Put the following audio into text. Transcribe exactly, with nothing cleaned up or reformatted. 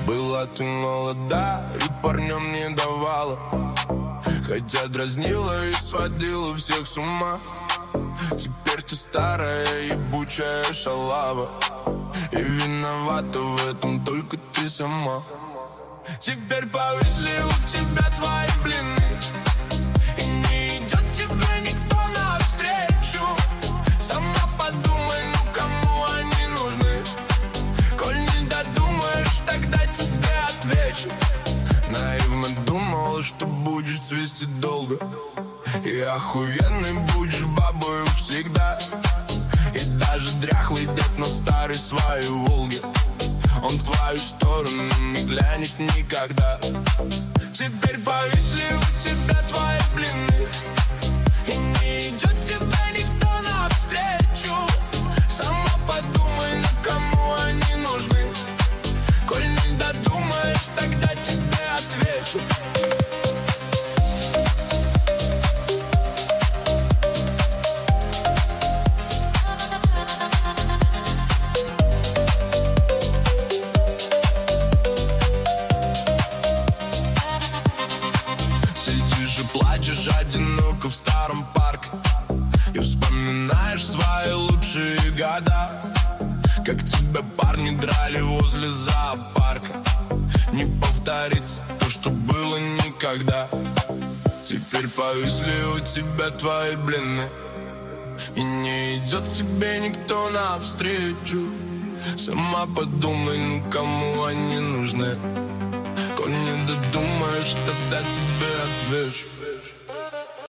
Была ты молода и парням не давала, хотя дразнила и сводила всех с ума. Теперь ты старая ебучая шалава, и виновата в этом только ты сама. Теперь повисли у тебя твои блины, и не идет тебе никто навстречу. Сама подумай, ну кому они нужны? Коль не додумаешь, тогда тебе отвечу. Наивно думала, что будешь цвести долго, и охуенный будешь бабою всегда. И даже дряхлый дед, но старый своей Волги, он в твою сторону не глянет никогда. Теперь повисли у тебя твои блины, и не идет тебе никто навстречу. Сама подумай, на кому они нужны. Коль не додумаешь, тогда тебе отвечу. Плачешь одиноко в старом парке и вспоминаешь свои лучшие года, как тебя парни драли возле зоопарка. Не повторится то, что было никогда. Теперь повисли у тебя твои блины, и не идет к тебе никто навстречу. Сама подумай, ну кому они нужны. Коль не додумаешь, тогда тебе отвечу.